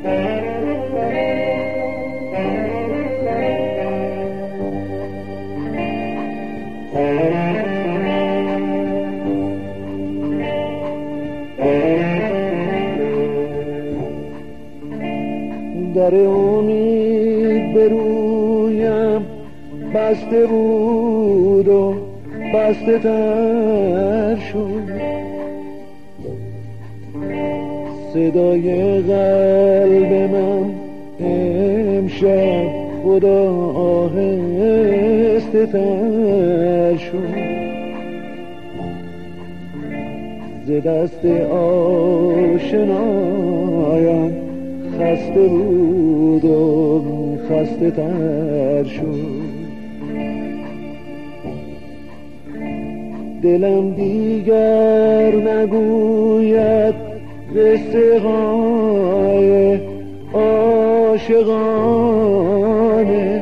در امید به رویم بسته بود و بسته تر شد، صدای قلب من امشب خدا آهسته تر شد، ز دست آشنایم خسته بود و خسته تر شد. دلم دیگر نگوید قصه های عاشقانه،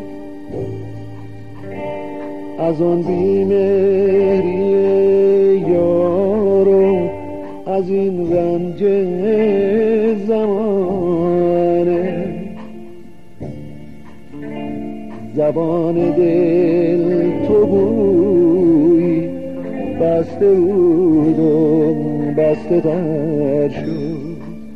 از آن بیمهری یار و از این رنج زمانه. زبان دل تو گویی بسته بود و بسته تر شد.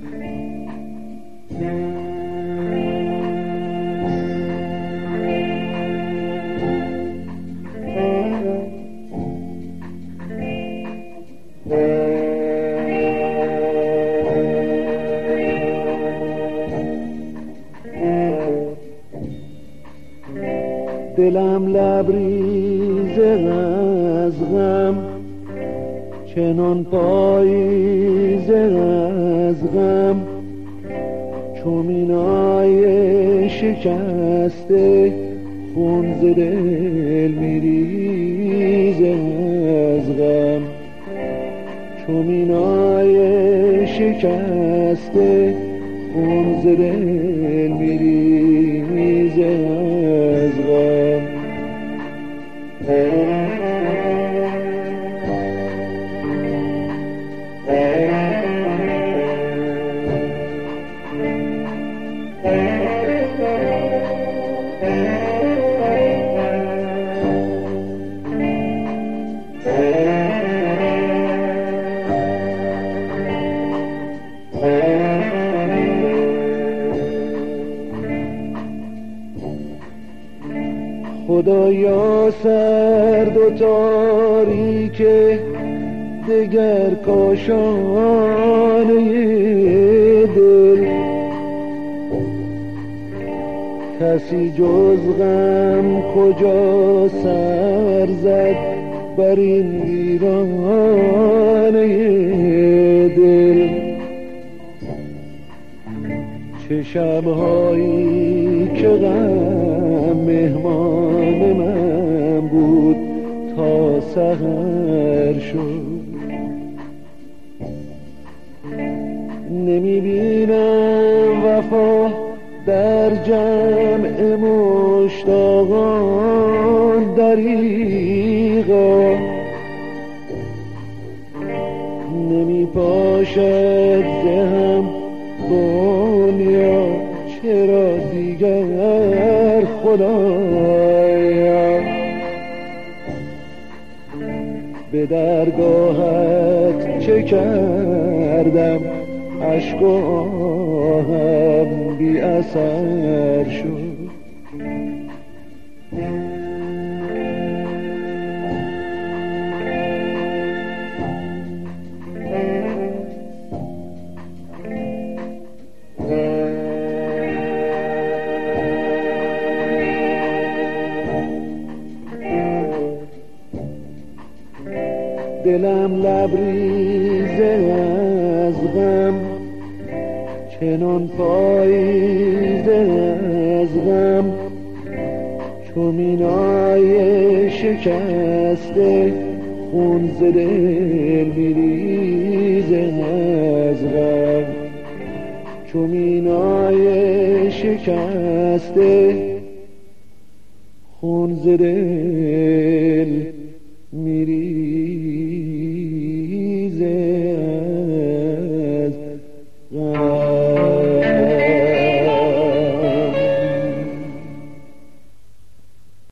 دلم لبریز از غم، چنان پاییز از غم، چو مینای شکسته خون ز دل میریز از غم، چو مینای شکسته خون ز دل میریز از غم. خدایا سرد و تاریکه دگر کاشانه دل، کسی جز غم کجا سر زد بر این ویرانه دل. چه شبهایی که غم مهمان من بود تا سحر شد، نمیبینم وفا در جمع مشتاقان دریغا، نمیپاشد زهم دنیا چرا دیگر خدایا، به درگاهت چه کردم اشک و آهم بی اثر شد. دلم لبریز از غم، چنان پاییز از غم، چو مینای شکسته خون ز دل میریز از غم، چو مینای شکسته خون ز دل میریز